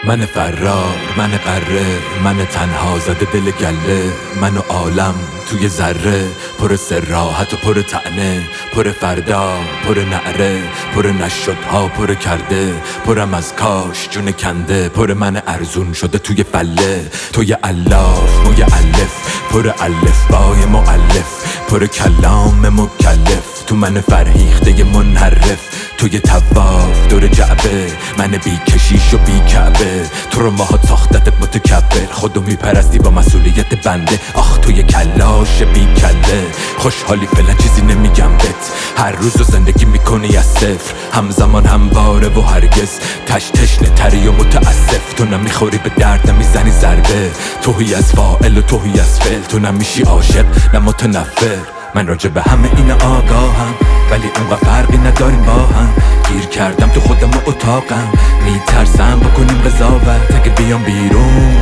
من فرار، من قره، من تنها زده دل گله، من و عالم توی ذره، پر سراحت و پر طعنه، پر فردا، پر نعره، پر نشدها، پر کرده، پرم از کاش جون کنده، پر من ارزون شده توی فله، توی الاف موی الف، پر الف بای مؤلف، پر کلام مکلف، تو من فرهیخته منحرف، توی طواف دور جعبه، من بی کشیش و بی کعبه، تو رو ماها ساختت متکبر، خودو میپرستی با مسئولیت بنده، آخ توی کلاش بی کله، خوشحالی فعلا چیزی نمیگم بهت، هر روزو زندگی میکنی از صفر، همزمان همواره و هرگز، تشنه تری و متاسف، تو نمیخوری به درد نمیزنی ضربه، توهی از فاعل و توهی از فعل، تو نمیشی عاشق نه متنفر، من راجع به همه این آگاهم، ولی اونقدر فرقی نداریم با هم، گیر کردم تو خودم و اتاقم، میترسم بکنیم قضاوت، اگه بیام بیرون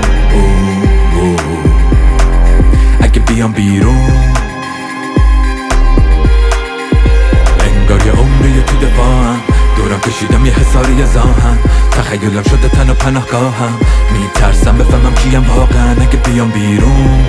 اگه بیام بیرون انگار یه عمری تو دفاعم، دورم کشیدم یه حساری از آهن، تخیلم شده تن و پناهگاهم، میترسم بفهمم کیم واقعا، اگه بیام بیرون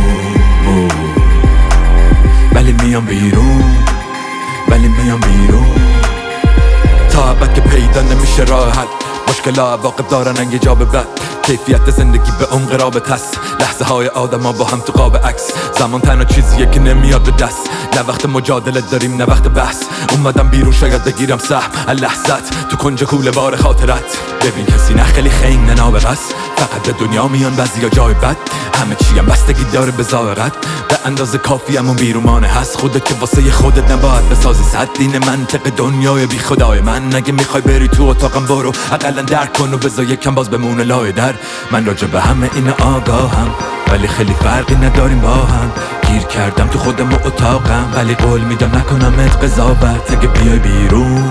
ولی میام بیرون، ولی میام بیرون، تا ابد که پیدا نمیشه راه حل، مشکل‌ها عواقب دارن انگه جا بد، کیفیت زندگی به عمق رابط هست، لحظه های آدم ها با هم تو قاب عکس، زمان تنها چیزیه که نمیاد به دست، نه وقت مجادله داریم نه وقت بحث، اومدم بیرون شاید بگیرم سهم لحظت تو کنج کوله بار خاطرت، ببین کسی نه خیلی خنگ نه نابغس، فقط به دنیا میان بعضیا جای بد، همه چی هم بستگی داره به ظاهرت، به اندازه کافی همون بیرومانه هست، خودت که واسه خودت نباید بسازی صد دین منطق دنیای بی خدای من، اگه میخوای بری تو اتاقم برو حداقل درک کن و بذار یکم باز بمونه لای در، من راجع به همه این آگاهم، ولی خیلی فرقی نداریم با هم، گیر کردم تو خودم و اتاقم، ولی قول میدم نکنمت قضاوت، اگه بیای بیرون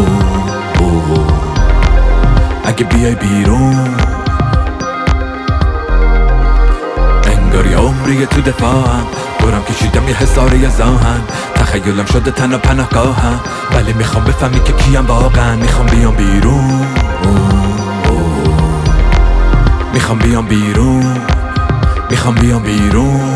اگه بیای بیرون انگار یه عمری تو دفاعم، دورم کشیدم یه حساری از آهن، تخیلم شده تن و پناهگاهم، ولی میخوام بفهمی که کیم واقعا، میخوام بیام بیرون میخوام بیام بیرون میخوام بیام بیرون